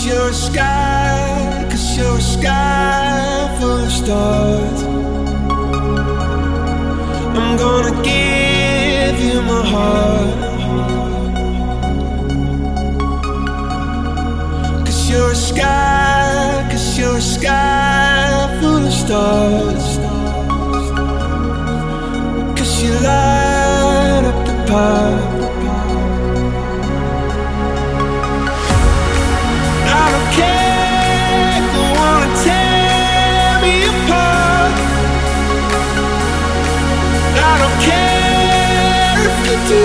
you're a sky, 'cause you're a sky full of stars. I'm gonna give you my heart, 'cause you're a sky, 'cause you're a sky full of stars. 'Cause you light up the path. I don't care if you wanna tear me apart. I don't care if you do.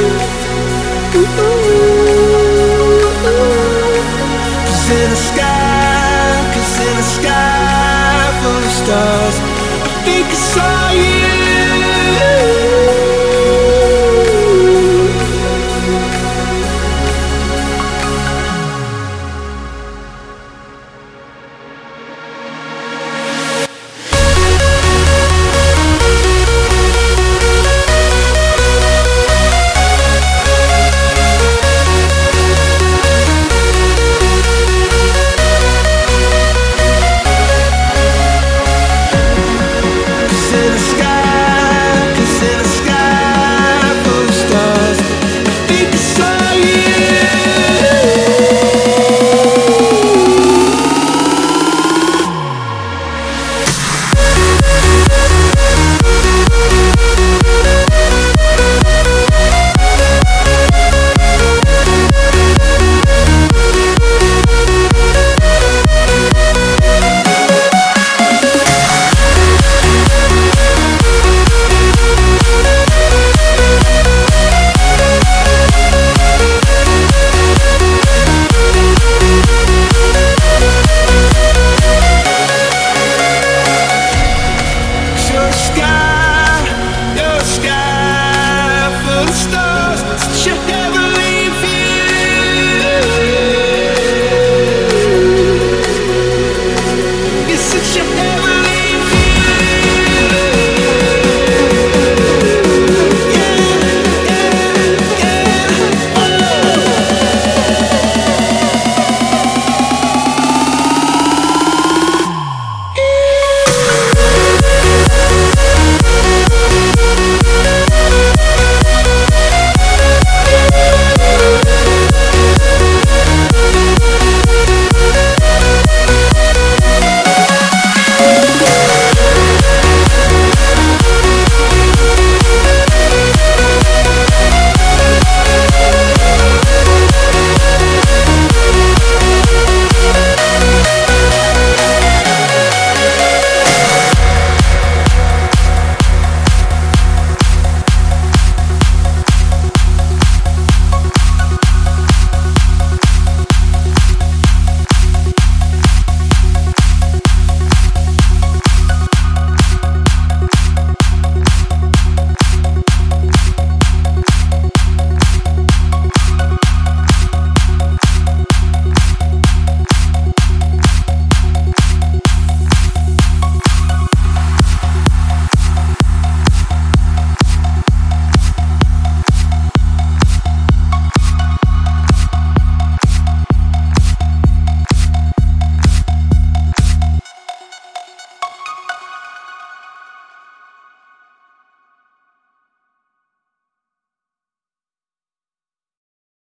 'Cause in the sky, 'cause in the sky full of stars, I think I saw you